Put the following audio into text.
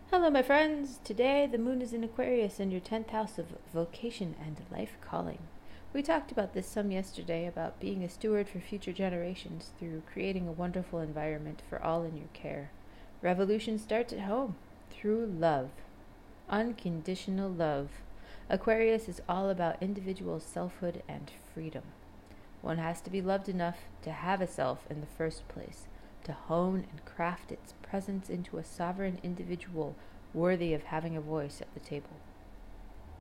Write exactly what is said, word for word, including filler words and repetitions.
Hello, my friends. Today, the moon is in Aquarius in your tenth house of vocation and life calling. We talked about this some yesterday about being a steward for future generations through creating a wonderful environment for all in your care. Revolution starts at home through love. Unconditional love. Aquarius is all about individual selfhood and freedom. One has to be loved enough to have a self in the first place, to hone and craft its presence into a sovereign individual worthy of having a voice at the table.